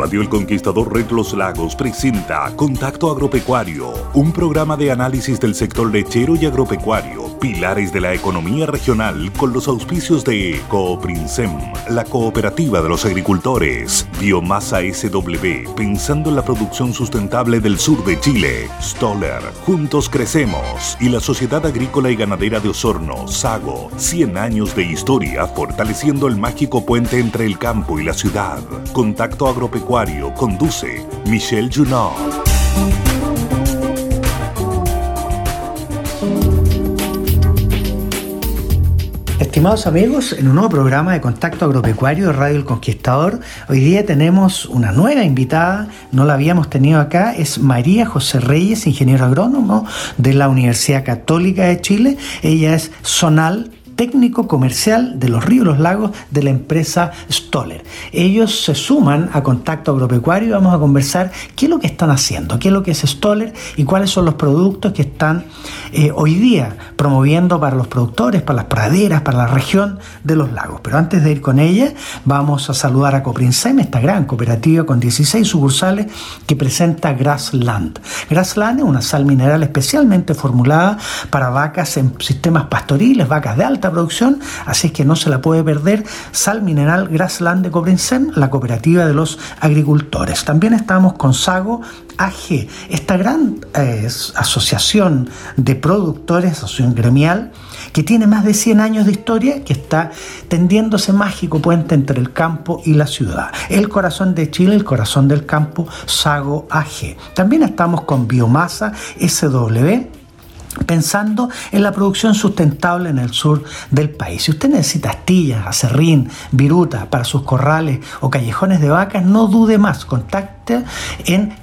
Radio El Conquistador Red Los Lagos presenta Contacto Agropecuario, un programa de análisis del sector lechero y agropecuario, pilares de la economía regional, con los auspicios de Cooprinsem, la cooperativa de los agricultores, Biomasa SW, pensando en la producción sustentable del sur de Chile, Stoller, Juntos Crecemos, y la Sociedad Agrícola y Ganadera de Osorno, SAGO, 100 años de historia fortaleciendo el mágico puente entre el campo y la ciudad. Contacto Agropecuario conduce Michelle Junot. Estimados amigos, en un nuevo programa de Contacto Agropecuario de Radio El Conquistador, hoy día tenemos una nueva invitada, no la habíamos tenido acá, es María José Reyes, ingeniero agrónomo de la Universidad Católica de Chile. Ella es zonal técnico comercial de los ríos y los lagos de la empresa Stoller. Ellos se suman a Contacto Agropecuario y vamos a conversar qué es lo que están haciendo, qué es lo que es Stoller y cuáles son los productos que están hoy día promoviendo para los productores, para las praderas, para la región de los lagos. Pero antes de ir con ella, vamos a saludar a Cooprinsem, esta gran cooperativa con 16 sucursales que presenta Grassland. Grassland es una sal mineral especialmente formulada para vacas en sistemas pastoriles, vacas de alta producción, así es que no se la puede perder. Sal mineral Grassland de Cooprinsem, la cooperativa de los agricultores. También estamos con SAGO AG, esta gran asociación de productores, asociación gremial, que tiene más de 100 años de historia, que está tendiendo ese mágico puente entre el campo y la ciudad. El corazón de Chile, el corazón del campo, SAGO AG. También estamos con Biomasa SW, pensando en la producción sustentable en el sur del país. Si usted necesita astillas, acerrín, viruta para sus corrales o callejones de vacas, no dude más, contacte en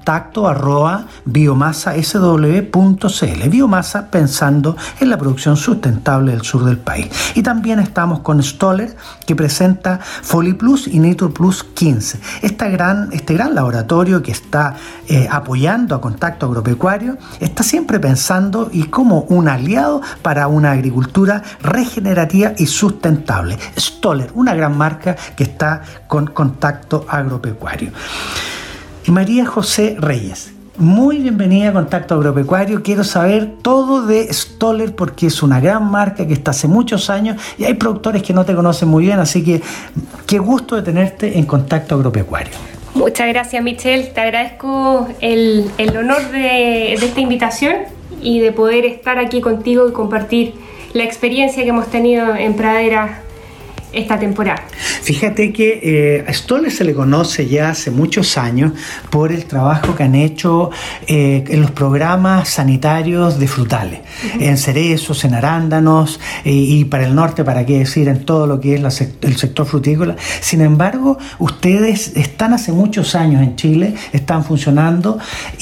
contacto@biomasasw.cl. Biomasa pensando en la producción sustentable del sur del país. Y también estamos con Stoller, que presenta FoliPlus y NitroPlus 15. Este gran laboratorio que está apoyando a Contacto Agropecuario está siempre pensando y como un aliado para una agricultura regenerativa y sustentable. Stoller, una gran marca que está con Contacto Agropecuario. María José Reyes, muy bienvenida a Contacto Agropecuario. Quiero saber todo de Stoller porque es una gran marca que está hace muchos años y hay productores que no te conocen muy bien, así que qué gusto de tenerte en Contacto Agropecuario. Muchas gracias, Michelle. Te agradezco el honor de esta invitación y de poder estar aquí contigo y compartir la experiencia que hemos tenido en pradera esta temporada. Fíjate que a Stoller se le conoce ya hace muchos años por el trabajo que han hecho en los programas sanitarios de frutales, en cerezos, en arándanos y para el norte, para qué decir, en todo lo que es el sector frutícola. Sin embargo, ustedes están hace muchos años en Chile, están funcionando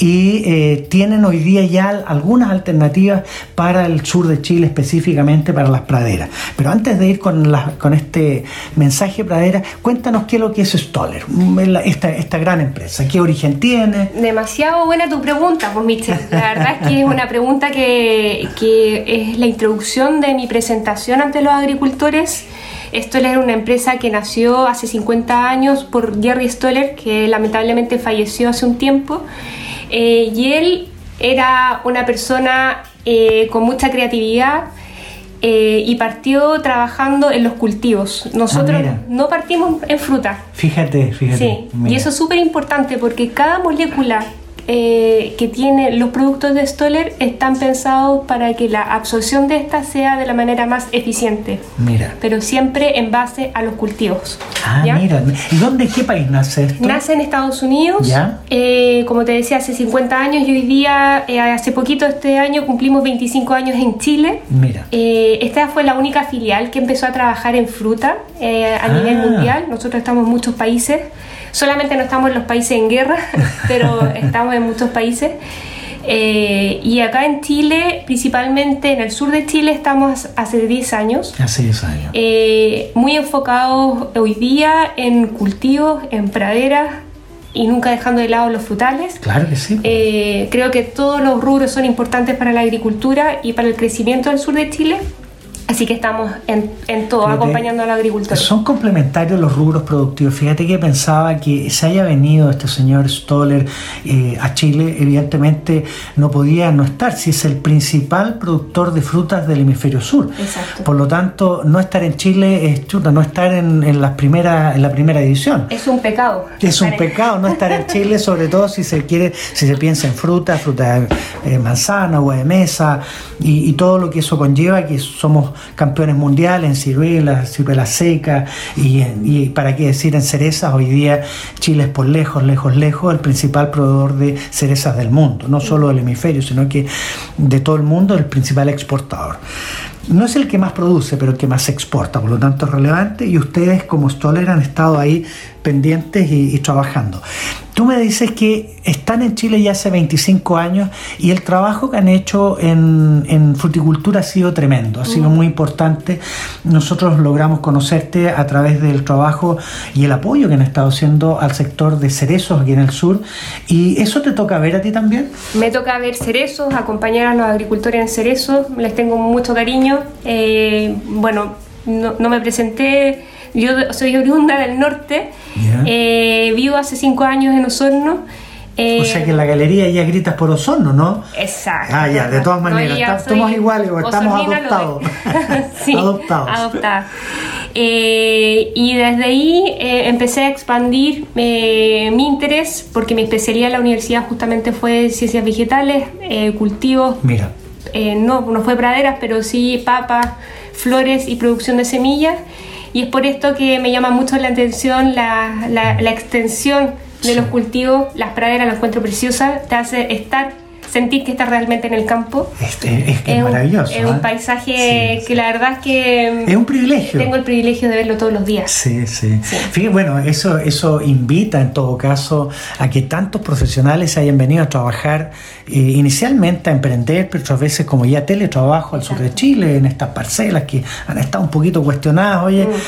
y tienen hoy día ya algunas alternativas para el sur de Chile, específicamente para las praderas. Pero antes de ir con este mensaje pradera, cuéntanos qué es lo que es Stoller, esta gran empresa, qué origen tiene. Demasiado buena tu pregunta, pues Michelle. La verdad es que es una pregunta que es la introducción de mi presentación ante los agricultores. Stoller es una empresa que nació hace 50 años por Jerry Stoller, que lamentablemente falleció hace un tiempo, y él era una persona con mucha creatividad, y partió trabajando en los cultivos. Nosotros no partimos en fruta. Fíjate. Sí, y eso es súper importante porque cada molécula que tiene los productos de Stoller están pensados para que la absorción de esta sea de la manera más eficiente. Mira. Pero siempre en base a los cultivos. ¿Ya? Mira. ¿Y qué país nace esto? Nace en Estados Unidos. ¿Ya? Como te decía, hace 50 años y hoy día, hace poquito este año, cumplimos 25 años en Chile. Mira. Esta fue la única filial que empezó a trabajar en fruta a nivel mundial. Nosotros estamos en muchos países. Solamente no estamos en los países en guerra, pero estamos en muchos países. Y acá en Chile, principalmente en el sur de Chile, estamos hace 10 años. Hace 10 años. Muy enfocados hoy día en cultivos, en praderas y nunca dejando de lado los frutales. Claro que sí. Creo que todos los rubros son importantes para la agricultura y para el crecimiento del sur de Chile. Así que estamos en todo, acompañando a los agricultores. Son complementarios los rubros productivos. Fíjate que pensaba que se haya venido este señor Stoller a Chile, evidentemente no podía no estar, si es el principal productor de frutas del hemisferio sur. Exacto. Por lo tanto, no estar en Chile es no estar en la primera división. Es un pecado. Es un pecado no estar en Chile, sobre todo si se piensa en fruta de manzana, uva de mesa y todo lo que eso conlleva, que somos campeones mundiales en ciruela seca y para qué decir en cerezas. Hoy día Chile es por lejos el principal proveedor de cerezas del mundo, no solo del hemisferio, sino que de todo el mundo, el principal exportador. No es el que más produce, pero el que más exporta, por lo tanto es relevante, y ustedes como Stoller han estado ahí pendientes y trabajando. Tú me dices que están en Chile ya hace 25 años y el trabajo que han hecho en fruticultura ha sido tremendo, ha sido muy importante. Nosotros logramos conocerte a través del trabajo y el apoyo que han estado haciendo al sector de cerezos aquí en el sur, y eso te toca ver a ti también. Me toca ver cerezos, acompañar a los agricultores en cerezos, les tengo mucho cariño. Bueno, no me presenté. Yo soy oriunda del norte, vivo hace 5 años en Osorno. O sea que en la galería ya gritas por Osorno, ¿no? Exacto. Ya, de todas maneras, estamos iguales, estamos adoptados. Sí, adoptados. Y desde ahí empecé a expandir mi interés, porque mi especialidad en la universidad justamente fue ciencias vegetales, cultivos. Mira. No fue praderas, pero sí papas, flores y producción de semillas. Y es por esto que me llama mucho la atención la extensión de los cultivos. Las praderas las encuentro preciosas, te hace sentir que estás realmente en el campo. Es maravilloso. Es un paisaje que la verdad es que es un privilegio. Tengo el privilegio de verlo todos los días. Sí. Fíjate, bueno, eso invita en todo caso a que tantos profesionales se hayan venido a trabajar inicialmente a emprender, pero otras veces como ya teletrabajo al sur de Chile, en estas parcelas que han estado un poquito cuestionadas,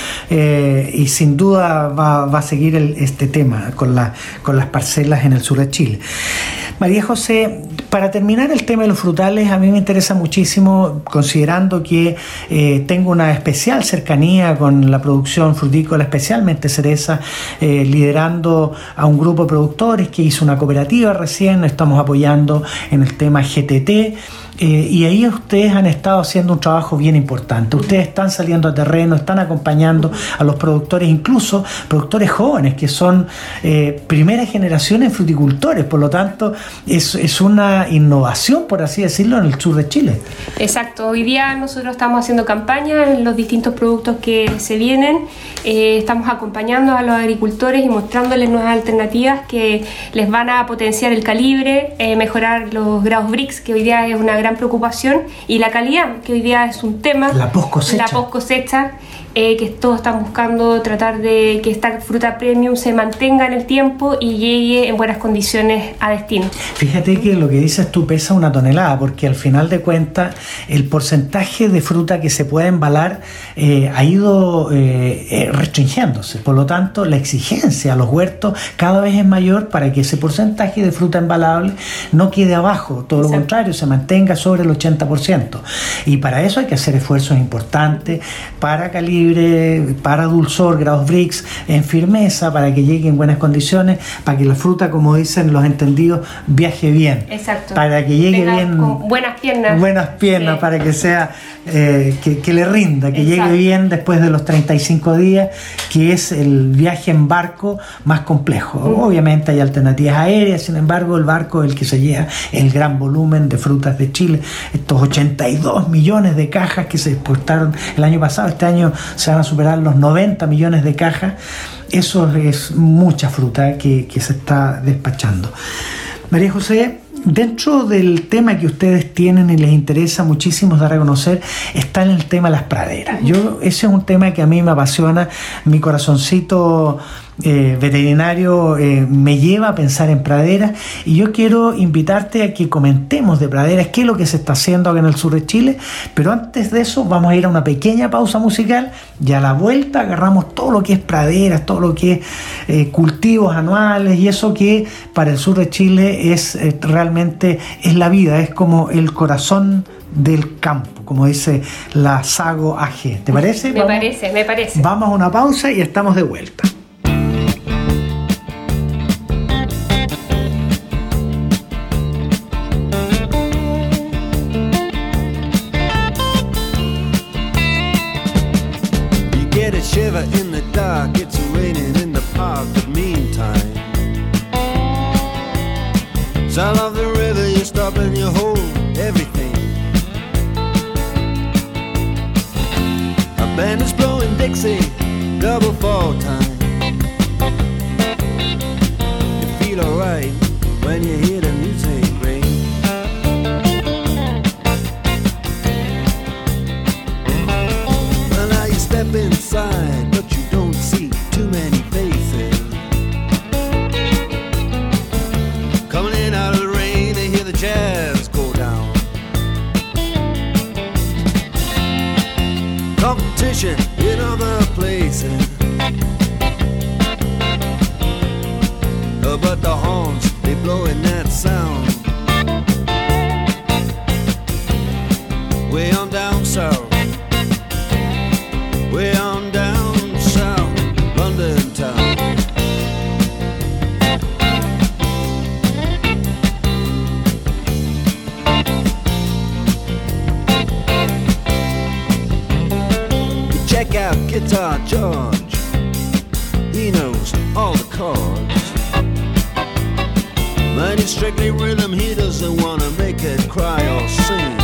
y sin duda va a seguir este tema con las parcelas en el sur de Chile. María José, para terminar el tema de los frutales, a mí me interesa muchísimo, considerando que tengo una especial cercanía con la producción frutícola, especialmente cereza, liderando a un grupo de productores que hizo una cooperativa recién, estamos apoyando en el tema GTT. Y ahí ustedes han estado haciendo un trabajo bien importante. Ustedes están saliendo a terreno, están acompañando a los productores, incluso productores jóvenes que son primera generación en fruticultores. Por lo tanto, es una innovación, por así decirlo, en el sur de Chile. Exacto. Hoy día nosotros estamos haciendo campañas en los distintos productos que se vienen. Estamos acompañando a los agricultores y mostrándoles nuevas alternativas que les van a potenciar el calibre, mejorar los grados Brix, que hoy día es una gran preocupación, y la calidad, que hoy día es un tema. La post cosecha. Que todos están buscando tratar de que esta fruta premium se mantenga en el tiempo y llegue en buenas condiciones a destino. Fíjate que lo que dices tú pesa 1 tonelada, porque al final de cuentas el porcentaje de fruta que se puede embalar ha ido restringiéndose. Por lo tanto, la exigencia a los huertos cada vez es mayor para que ese porcentaje de fruta embalable no quede abajo, todo lo contrario, se mantenga sobre el 80%. Y para eso hay que hacer esfuerzos importantes para calibre, para dulzor, grados Brix, en firmeza, para que llegue en buenas condiciones, para que la fruta, como dicen los entendidos, viaje bien. Exacto. Para que llegue bien. Con buenas piernas. Sí. Para que sea, que le rinda, que llegue bien después de los 35 días, que es el viaje en barco más complejo. Obviamente hay alternativas aéreas, sin embargo, el barco es el que se lleva el gran volumen de frutas de Chile. Estos 82 millones de cajas que se exportaron el año pasado, este año se van a superar los 90 millones de cajas. Eso es mucha fruta que se está despachando. María José, dentro del tema que ustedes tienen y les interesa muchísimo dar a conocer, está en el tema de las praderas. Ese es un tema que a mí me apasiona. Mi corazoncito veterinario me lleva a pensar en praderas, y yo quiero invitarte a que comentemos de praderas, qué es lo que se está haciendo acá en el sur de Chile. Pero antes de eso vamos a ir a una pequeña pausa musical, y a la vuelta agarramos todo lo que es praderas, todo lo que es cultivos anuales, y eso que para el sur de Chile es realmente es la vida, es como el corazón del campo, como dice la Sago AG. ¿Te parece? Me parece. Vamos a una pausa y estamos de vuelta. You get a shiver in the dark, it's raining in the park, but meantime, sound of the river, you stop and you hold everything. Band is blowing Dixie, double fall time. You feel alright when you hear the music ring. Well, now you step inside, but you don't see too many faces. Coming in out of the rain, they hear the jazz go down. Competition in other places, but the horns, they blowing that sound. Way on down south, way on down south, London town. Check out Guitar George, he knows all the chords. But it's strictly rhythm, he doesn't want to make it cry or sing.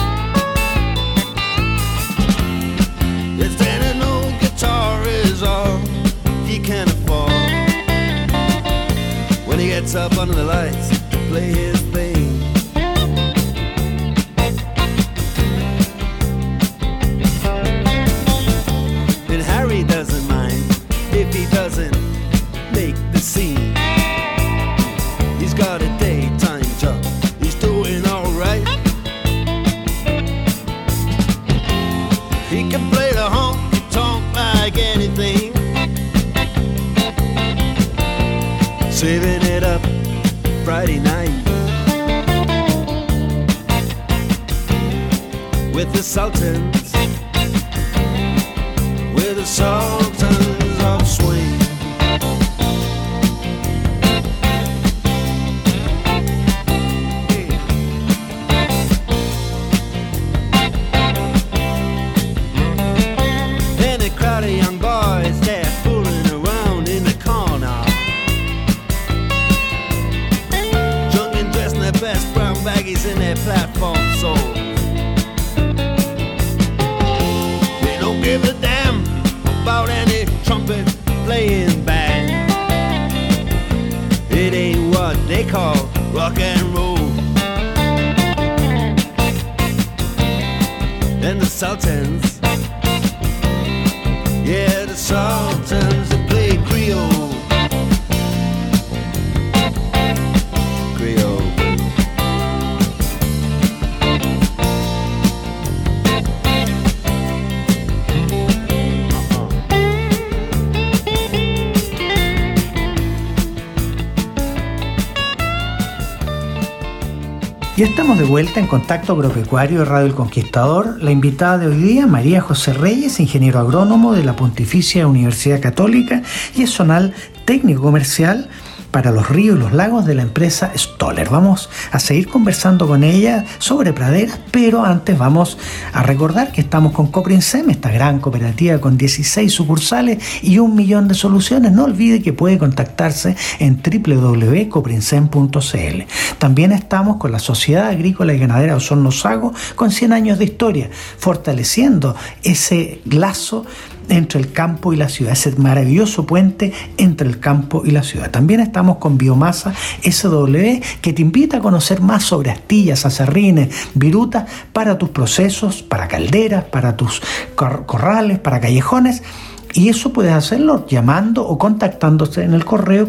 If then an old guitar is all he can afford, when he gets up under the lights to play his thing. Harry doesn't mind if he doesn't make the scene. He's got a daytime job, he's doing alright. He can play the honky-tonk like anything, saving it up Friday night with the Sultans, the Sultans of Swing. And a crowd of young boys, they're fooling around in the corner, drunk and dressed in their best brown baggies in their platform soles. They don't give a damn about any trumpet playing band. It ain't what they call rock and roll. And the Sultans, yeah, the Sultans, they play Creole. Creole. Ya estamos de vuelta en Contacto Agropecuario de Radio El Conquistador. La invitada de hoy día, María José Reyes, ingeniero agrónomo de la Pontificia Universidad Católica y es zonal técnico comercial para los ríos y los lagos de la empresa Stoller. Vamos a seguir conversando con ella sobre praderas, pero antes vamos a recordar que estamos con Coprinsem, esta gran cooperativa con 16 sucursales y 1 millón de soluciones. No olvide que puede contactarse en www.coprinsem.cl. También estamos con la Sociedad Agrícola y Ganadera Osorno Sago, con 100 años de historia, fortaleciendo ese lazo entre el campo y la ciudad, ese maravilloso puente entre el campo y la ciudad. También estamos con Biomasa SW, que te invita a conocer más sobre astillas, aserrines, virutas para tus procesos, para calderas, para tus corrales, para callejones. Y eso puedes hacerlo llamando o contactándose en el correo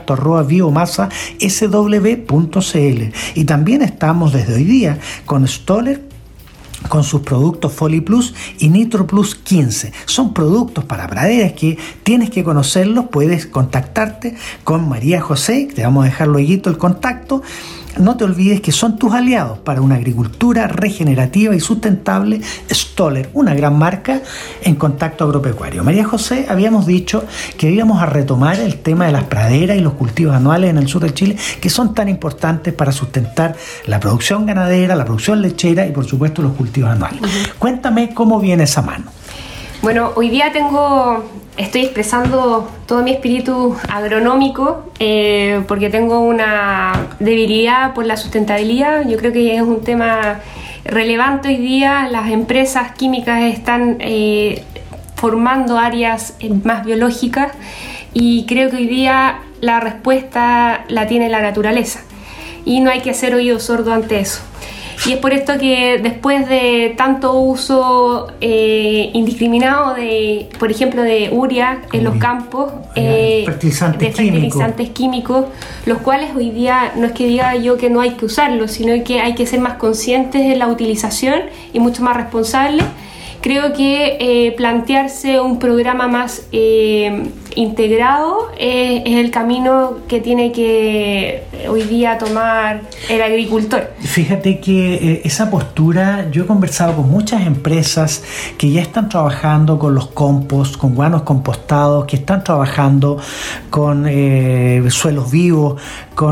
contacto@biomasasw.cl. Y también estamos desde hoy día con Stoller, con sus productos Foli Plus y Nitro Plus 15. Son productos para praderas que tienes que conocerlos. Puedes contactarte con María José, te vamos a dejar luego el contacto. No te olvides que son tus aliados para una agricultura regenerativa y sustentable. Stoller, una gran marca en Contacto Agropecuario. María José, habíamos dicho que íbamos a retomar el tema de las praderas y los cultivos anuales en el sur de Chile, que son tan importantes para sustentar la producción ganadera, la producción lechera y por supuesto los cultivos anuales. Cuéntame cómo viene esa mano. Bueno, hoy día estoy expresando todo mi espíritu agronómico porque tengo una debilidad por la sustentabilidad. Yo creo que es un tema relevante hoy día. Las empresas químicas están formando áreas más biológicas y creo que hoy día la respuesta la tiene la naturaleza y no hay que hacer oído sordo ante eso. Y es por esto que después de tanto uso indiscriminado por ejemplo, de urea en los campos, fertilizantes químicos, los cuales hoy día no es que diga yo que no hay que usarlos, sino que hay que ser más conscientes de la utilización y mucho más responsables. Creo que plantearse un programa más integrado es el camino que tiene que hoy día tomar el agricultor. Fíjate que esa postura, yo he conversado con muchas empresas que ya están trabajando con los compost, con guanos compostados, que están trabajando con suelos vivos,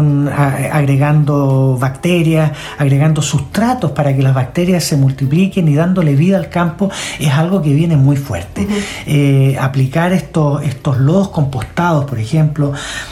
agregando bacterias, agregando sustratos para que las bacterias se multipliquen y dándole vida al campo. Es algo que viene muy fuerte. Aplicar estos lodos compostados, por ejemplo,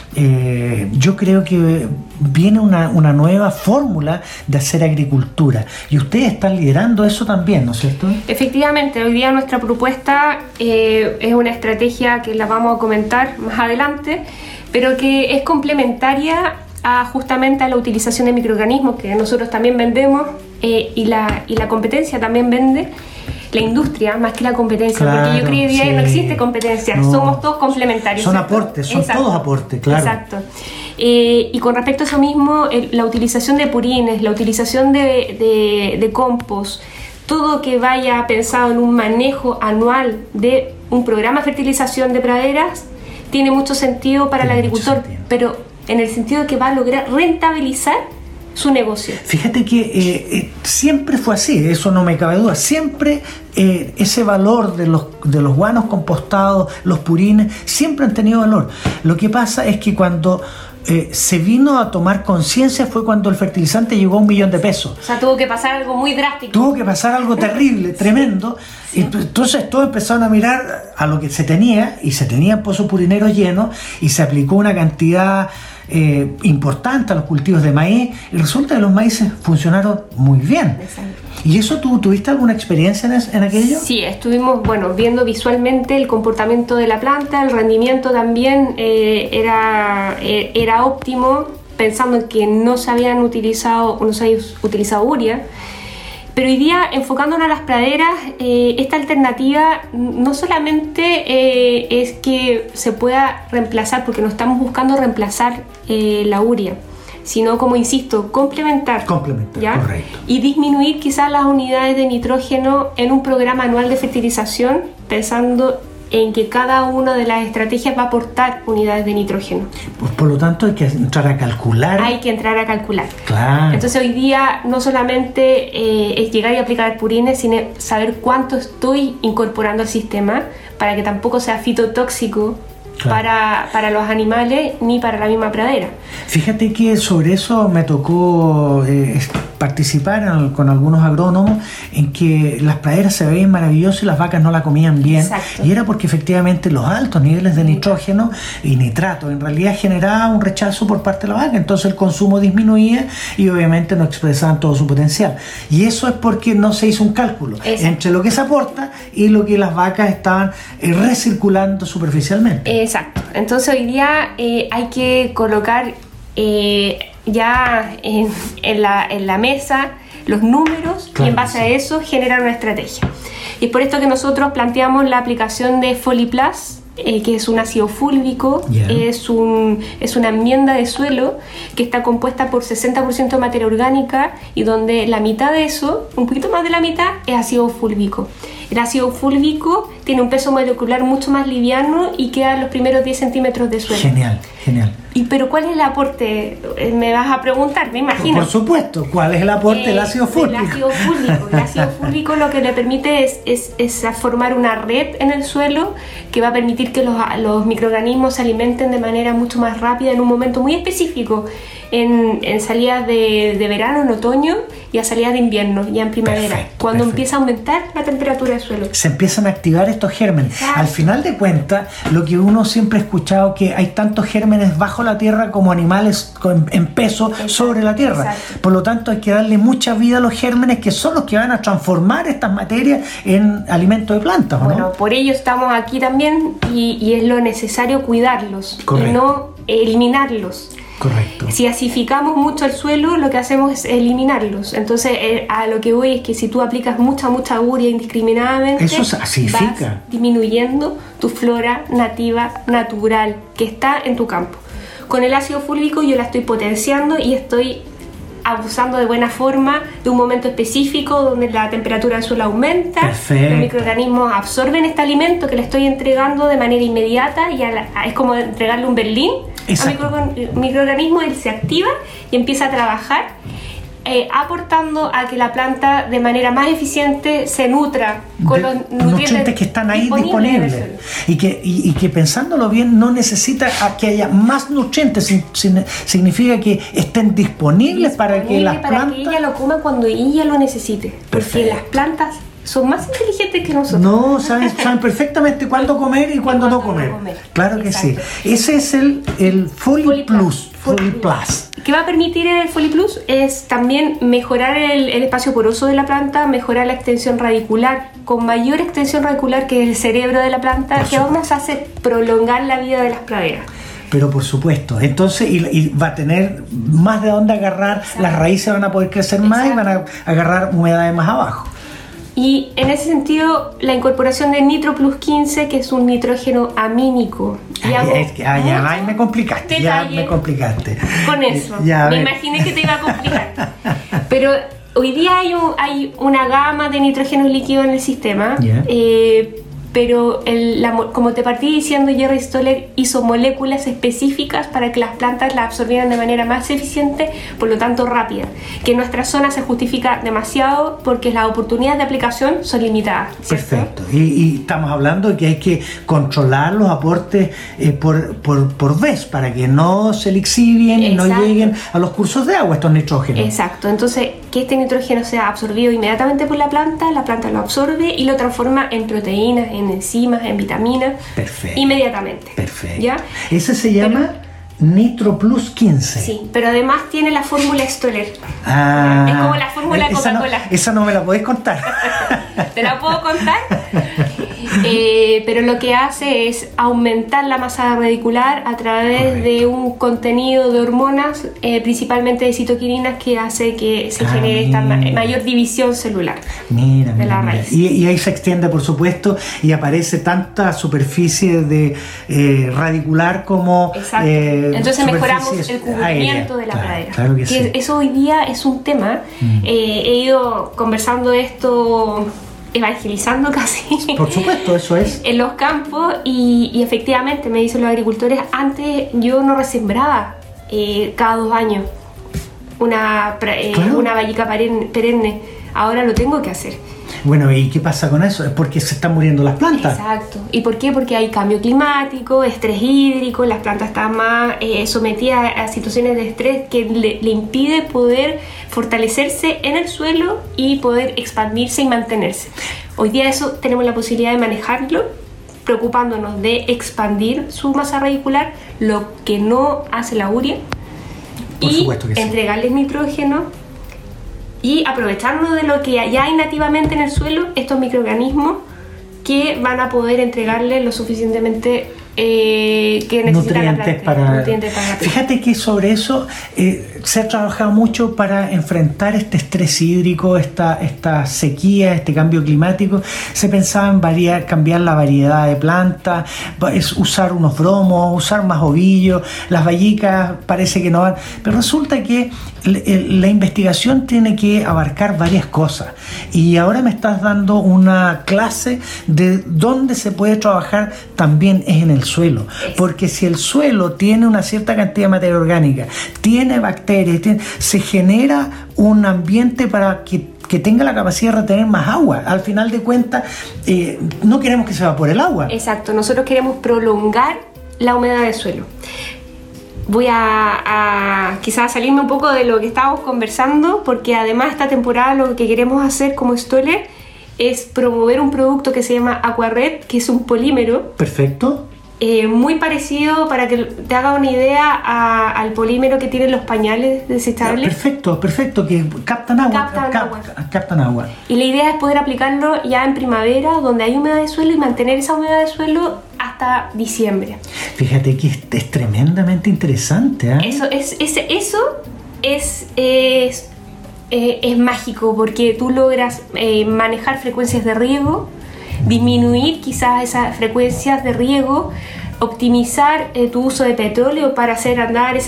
yo creo que viene una nueva fórmula de hacer agricultura y ustedes están liderando eso también, ¿no es cierto? Efectivamente, hoy día nuestra propuesta es una estrategia que la vamos a comentar más adelante, pero que es complementaria justamente a la utilización de microorganismos que nosotros también vendemos y la competencia también vende. La industria más que la competencia, claro, porque yo creo que no existe competencia, somos todos complementarios. Son aportes, son todos aportes, claro. Exacto. Y con respecto a eso mismo, la utilización de purines, la utilización de compost, todo que vaya pensado en un manejo anual de un programa de fertilización de praderas, tiene mucho sentido para el agricultor, pero en el sentido de que va a lograr rentabilizar su negocio. Fíjate que siempre fue así, eso no me cabe duda, siempre ese valor de los guanos compostados, los purines, siempre han tenido valor. Lo que pasa es que cuando se vino a tomar conciencia fue cuando el fertilizante llegó a $1 millón. O sea, tuvo que pasar algo muy drástico. Tuvo que pasar algo terrible, tremendo. Sí. Entonces todos empezaron a mirar a lo que se tenía, y se tenían pozos purineros llenos, y se aplicó una cantidad importante a los cultivos de maíz, y resulta que los maíces funcionaron muy bien. Exacto. ¿Y eso tú tuviste alguna experiencia en aquello? Sí, estuvimos viendo visualmente el comportamiento de la planta, el rendimiento también era óptimo, pensando en que no se había utilizado urea. Pero hoy día, enfocándonos a las praderas, esta alternativa no solamente es que se pueda reemplazar, porque no estamos buscando reemplazar la urea, sino, como insisto, complementar, ¿ya? Correcto. Y disminuir quizás las unidades de nitrógeno en un programa anual de fertilización, pensando en que cada una de las estrategias va a aportar unidades de nitrógeno. Pues por lo tanto hay que entrar a calcular. Claro. Entonces hoy día no solamente es llegar y aplicar purines, sino saber cuánto estoy incorporando al sistema para que tampoco sea fitotóxico, claro, para los animales ni para la misma pradera. Fíjate que sobre eso me tocó participar con algunos agrónomos en que las praderas se veían maravillosas y las vacas no la comían bien. Exacto. Y era porque efectivamente los altos niveles de nitrógeno y nitrato en realidad generaban un rechazo por parte de la vaca, entonces el consumo disminuía y obviamente no expresaban todo su potencial, y eso es porque no se hizo un cálculo. Exacto. Entre lo que se aporta y lo que las vacas estaban recirculando superficialmente. Exacto. Entonces hoy día hay que colocar ya en la mesa los números, Claro, y en base a eso generar una estrategia. Y es por esto que nosotros planteamos la aplicación de FoliPlus, que es un ácido fúlvico, Yeah. es una enmienda de suelo que está compuesta por 60% de materia orgánica y donde la mitad de eso, un poquito más de la mitad, es ácido fúlvico. El ácido fúlvico tiene un peso molecular mucho más liviano y queda en los primeros 10 centímetros de suelo. Genial, genial. ¿Pero cuál es el aporte? Me vas a preguntar, me imagino. Por supuesto, ¿cuál es el aporte del ácido fúlvico? El ácido fúlvico. El ácido fúlvico lo que le permite es formar una red en el suelo que va a permitir que los microorganismos se alimenten de manera mucho más rápida en un momento muy específico, en salidas de verano, en otoño, y a salidas de invierno, ya en primavera, Perfecto, cuando perfecto. empieza a aumentar la temperatura del suelo. Se empiezan a activar estos gérmenes. Exacto. Al final de cuentas, lo que uno siempre ha escuchado, que hay tantos gérmenes bajo la tierra como animales en peso Exacto, sobre la tierra. exacto. Por lo tanto, hay que darle mucha vida a los gérmenes, que son los que van a transformar estas materias en alimentos de plantas, ¿o Bueno, no? por ello estamos aquí también y es lo necesario cuidarlos Correcto. y no eliminarlos. Correcto. Si acidificamos mucho el suelo, lo que hacemos es eliminarlos. Entonces, a lo que voy es que si tú aplicas mucha urea indiscriminadamente, Eso se acidifica. vas disminuyendo tu flora nativa, natural, que está en tu campo. Con el ácido fúlvico yo la estoy potenciando y estoy abusando de buena forma de un momento específico donde la temperatura del suelo aumenta. Perfecto. Los microorganismos absorben este alimento que le estoy entregando de manera inmediata y es como entregarle un berlín Exacto. al microorganismo. Él se activa y empieza a trabajar, aportando a que la planta de manera más eficiente se nutra con De los nutrientes que están ahí en el disponibles suelo. y que pensándolo bien no necesita que haya más nutrientes, significa que estén disponibles para que las para que plantas ella lo coma cuando ella lo necesite, porque Perfecto. las plantas son más inteligentes que nosotros. no saben perfectamente cuándo comer y cuándo no cuándo no comer. comer. Claro que Exacto. sí. Ese es el FoliPlus. FoliPlus. FoliPlus. ¿Qué va a permitir el FoliPlus? Es también mejorar el espacio poroso de la planta, mejorar la extensión radicular, con mayor extensión radicular que el cerebro de la planta, Por que aún nos hace prolongar la vida de las praderas. Pero por supuesto, entonces y va a tener más de dónde agarrar, Exacto. las raíces van a poder crecer más y van a agarrar humedades más abajo. Y en ese sentido, la incorporación de Nitro Plus 15, que es un nitrógeno amínico. Y hago Ahí me complicaste, detalle ya me complicaste. con eso. Ya, a Me ver. imaginé que te iba a complicar. Pero hoy día hay una gama de nitrógenos líquidos en el sistema. Ya. Pero como te partí diciendo, Jerry Stoller hizo moléculas específicas para que las plantas la absorbieran de manera más eficiente, por lo tanto rápida. Que en nuestra zona se justifica demasiado porque las oportunidades de aplicación son limitadas, ¿cierto? Perfecto. Y estamos hablando de que hay que controlar los aportes por vez para que no se lixivien y no Exacto. lleguen a los cursos de agua estos nitrógenos. Exacto, entonces que este nitrógeno sea absorbido inmediatamente por la planta lo absorbe y lo transforma en proteínas, en enzimas, en vitaminas, Perfecto. inmediatamente. Perfecto. ¿Ya? Ese se llama Nitro Plus 15. Sí, pero además tiene la fórmula Stoller. Ah, Es como la fórmula Coca-Cola. Esa no me la podés contar. ¿Te la puedo contar? Pero lo que hace es aumentar la masa radicular a través Correcto. de un contenido de hormonas, principalmente de citoquininas, que hace que se genere esta mira. mayor división celular. Mira, De la mira. raíz. Y ahí se extiende, por supuesto, y aparece tanta superficie de radicular como Exacto. Entonces mejoramos superficie el cubrimiento aérea. de la Claro, pradera. claro que sí. Eso hoy día es un tema. He ido conversando esto, evangelizando casi. Por supuesto, eso es. En los campos y efectivamente me dicen los agricultores, antes yo no resembraba cada 2 años una vallica perenne, ahora lo tengo que hacer. Bueno, ¿y qué pasa con eso? Es porque se están muriendo las plantas. Exacto. ¿Y por qué? Porque hay cambio climático, estrés hídrico, las plantas están más sometidas a situaciones de estrés que le impide poder fortalecerse en el suelo y poder expandirse y mantenerse. Hoy día eso tenemos la posibilidad de manejarlo, preocupándonos de expandir su masa radicular, lo que no hace la urea, Por y supuesto que sí. entregarles nitrógeno y aprovecharnos de lo que ya hay nativamente en el suelo, estos microorganismos que van a poder entregarle lo suficientemente que necesita nutrientes para la planta. Fíjate que sobre eso se ha trabajado mucho para enfrentar este estrés hídrico, esta sequía, este cambio climático. Se pensaba en cambiar la variedad de plantas, usar unos bromos, usar más ovillos. Las vallicas parece que no van, pero resulta que la investigación tiene que abarcar varias cosas, y ahora me estás dando una clase de dónde se puede trabajar también es en el suelo, porque si el suelo tiene una cierta cantidad de materia orgánica, tiene bacterias, se genera un ambiente para que tenga la capacidad de retener más agua. Al final de cuentas, no queremos que se evapore el agua. Exacto, nosotros queremos prolongar la humedad del suelo. Voy a quizás salirme un poco de lo que estábamos conversando, porque además esta temporada lo que queremos hacer como Stoller es promover un producto que se llama AquaRed, que es un polímero. Perfecto. Muy parecido, para que te haga una idea, al polímero que tienen los pañales desechables. Perfecto, que captan agua. Captan agua. Y la idea es poder aplicarlo ya en primavera, donde hay humedad de suelo, y mantener esa humedad de suelo hasta diciembre. Fíjate que es tremendamente interesante, ¿eh? Eso es mágico, porque tú logras manejar frecuencias de riego, disminuir quizás esas frecuencias de riego, optimizar tu uso de petróleo para hacer andar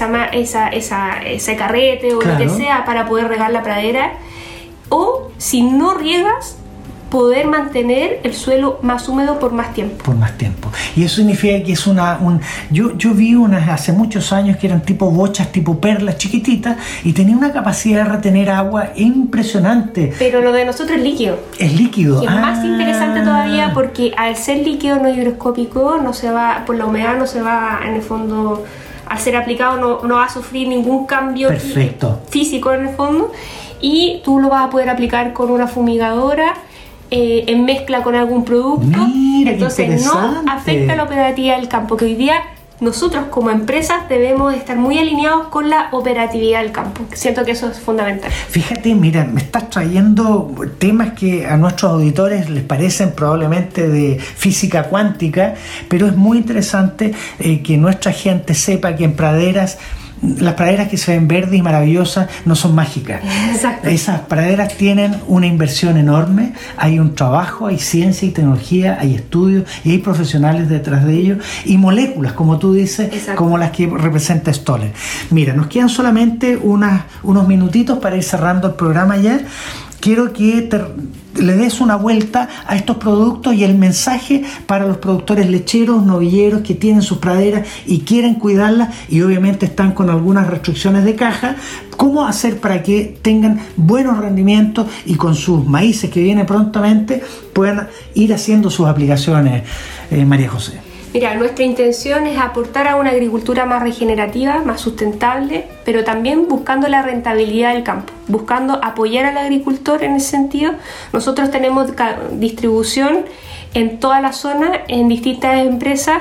ese carrete o claro, lo que sea, para poder regar la pradera, o si no riegas, poder mantener el suelo más húmedo por más tiempo. Y eso significa que es yo vi unas hace muchos años que eran tipo bochas, tipo perlas chiquititas, y tenía una capacidad de retener agua impresionante. Pero lo de nosotros es líquido. Es líquido. Y es más interesante todavía, porque al ser líquido no higroscópico, no se va, por la humedad no se va, en el fondo, al ser aplicado no va a sufrir ningún cambio físico en el fondo, y tú lo vas a poder aplicar con una fumigadora, en mezcla con algún producto. Mira, entonces no afecta la operatividad del campo, que hoy día nosotros como empresas debemos estar muy alineados con la operatividad del campo. Siento que eso es fundamental. Fíjate, mira, me estás trayendo temas que a nuestros auditores les parecen probablemente de física cuántica, pero es muy interesante que nuestra gente sepa que en praderas, las praderas que se ven verdes y maravillosas no son mágicas. Exacto. Esas praderas tienen una inversión enorme, hay un trabajo, hay ciencia y tecnología, hay estudios y hay profesionales detrás de ellos, y moléculas, como tú dices, exacto, como las que representa Stoller. Mira, nos quedan solamente unos minutitos para ir cerrando el programa ya. Quiero que le des una vuelta a estos productos y el mensaje para los productores lecheros, novilleros que tienen sus praderas y quieren cuidarlas, y obviamente están con algunas restricciones de caja. ¿Cómo hacer para que tengan buenos rendimientos y con sus maíces que vienen prontamente puedan ir haciendo sus aplicaciones, María José? Mira, nuestra intención es aportar a una agricultura más regenerativa, más sustentable, pero también buscando la rentabilidad del campo, buscando apoyar al agricultor en ese sentido. Nosotros tenemos distribución en toda la zona, en distintas empresas.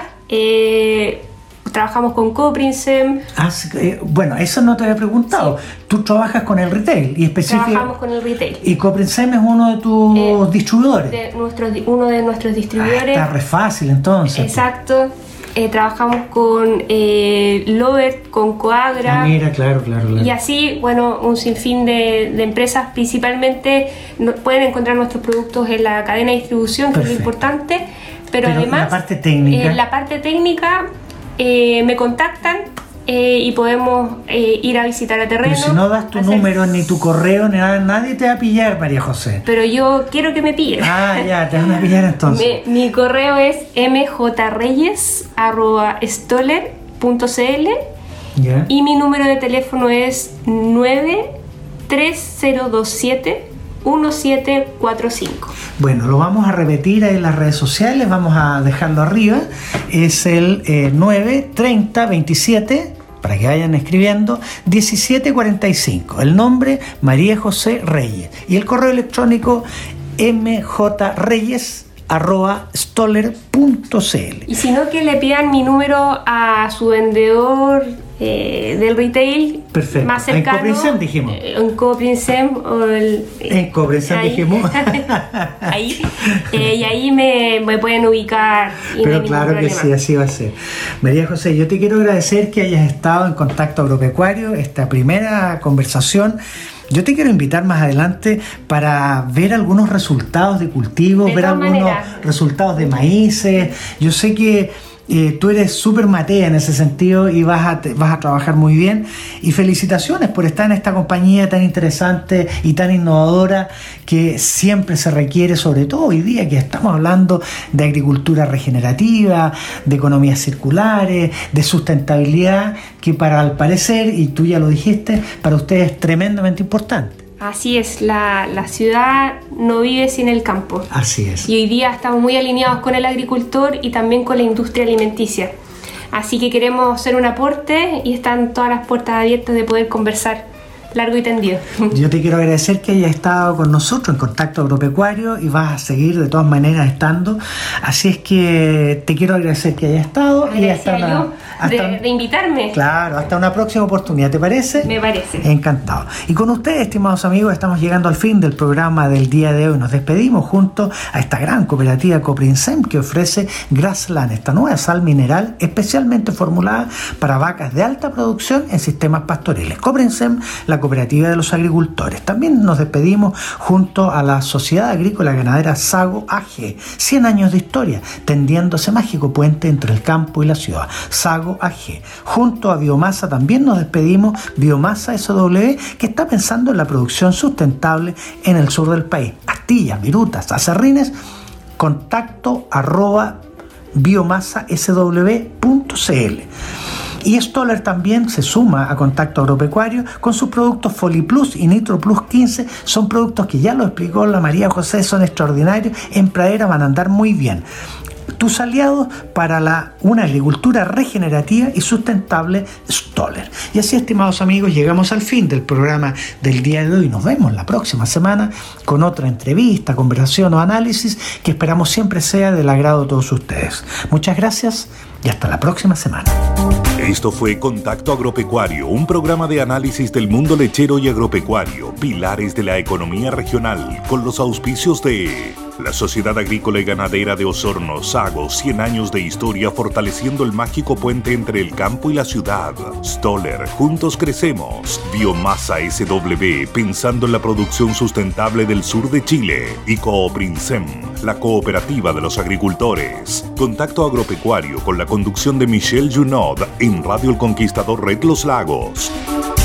Trabajamos con Coprinsem. Bueno, eso no te había preguntado. Sí. Tú trabajas con el retail y específicamente. Trabajamos con el retail. ¿Y Coprinsem es uno de tus distribuidores? Uno de nuestros distribuidores. Está re fácil entonces. Exacto. Trabajamos con Lovert, con Coagra. Mira, claro. Y así, bueno, un sinfín de empresas. Principalmente pueden encontrar nuestros productos en la cadena de distribución, que es lo importante. Pero además, la parte técnica. Me contactan y podemos ir a visitar a terreno. Pero si no das tu número, ni tu correo, ni nada, nadie te va a pillar, María José. Pero yo quiero que me pillen. Ya, te van a pillar entonces. Mi correo es mjreyes@stoller.cl. ¿Ya? Y mi número de teléfono es 93027-1745. Bueno, lo vamos a repetir en las redes sociales, vamos a dejarlo arriba. Es el 93027, para que vayan escribiendo, 1745. El nombre, María José Reyes. Y el correo electrónico, mjreyes@stoller.cl. Y si no, que le pidan mi número a su vendedor del retail. Perfecto. Más cercano. En Coprinsem dijimos. En Coprinsem. En Coprinsem dijimos. Ahí. Y ahí me pueden ubicar. Pero claro que sí, así va a ser. María José, yo te quiero agradecer que hayas estado en Contacto Agropecuario, esta primera conversación. Yo te quiero invitar más adelante para ver algunos resultados de cultivos, ver algunos resultados de maíces. Yo sé que tú eres súper matea en ese sentido y vas a trabajar muy bien. Y felicitaciones por estar en esta compañía tan interesante y tan innovadora que siempre se requiere, sobre todo hoy día que estamos hablando de agricultura regenerativa, de economías circulares, de sustentabilidad, que para al parecer, y tú ya lo dijiste, para ustedes es tremendamente importante. Así es, la ciudad no vive sin el campo. Así es. Y hoy día estamos muy alineados con el agricultor y también con la industria alimenticia. Así que queremos hacer un aporte y están todas las puertas abiertas de poder conversar largo y tendido. Yo te quiero agradecer que hayas estado con nosotros en Contacto Agropecuario y vas a seguir de todas maneras estando. Así es que te quiero agradecer que hayas estado y hasta de invitarme. Claro, hasta una próxima oportunidad, ¿te parece? Me parece. Encantado. Y con ustedes, estimados amigos, estamos llegando al fin del programa del día de hoy. Nos despedimos junto a esta gran cooperativa Coprinsem que ofrece Grassland, esta nueva sal mineral especialmente formulada para vacas de alta producción en sistemas pastoriles. Coprinsem, la cooperativa de los agricultores. También nos despedimos junto a la Sociedad Agrícola Ganadera Sago AG, 100 años de historia, tendiendo ese mágico puente entre el campo y la ciudad. Sago AG. Junto a Biomasa también nos despedimos, Biomasa SW, que está pensando en la producción sustentable en el sur del país. Pastillas, virutas, aserrines, contacto @biomasasw.cl. Y Stoller también se suma a Contacto Agropecuario con sus productos FoliPlus y Nitro Plus 15. Son productos que ya lo explicó la María José, son extraordinarios. En pradera van a andar muy bien. Tus aliados para una agricultura regenerativa y sustentable, Stoller. Y así, estimados amigos, llegamos al fin del programa del día de hoy. Nos vemos la próxima semana con otra entrevista, conversación o análisis que esperamos siempre sea del agrado de todos ustedes. Muchas gracias y hasta la próxima semana. Esto fue Contacto Agropecuario, un programa de análisis del mundo lechero y agropecuario, pilares de la economía regional, con los auspicios de la Sociedad Agrícola y Ganadera de Osorno, Sago, 100 años de historia fortaleciendo el mágico puente entre el campo y la ciudad. Stoller, juntos crecemos. Biomasa SW, pensando en la producción sustentable del sur de Chile. Y Coprinsem, la cooperativa de los agricultores. Contacto Agropecuario con la conducción de Michelle Junod en Radio El Conquistador Red Los Lagos.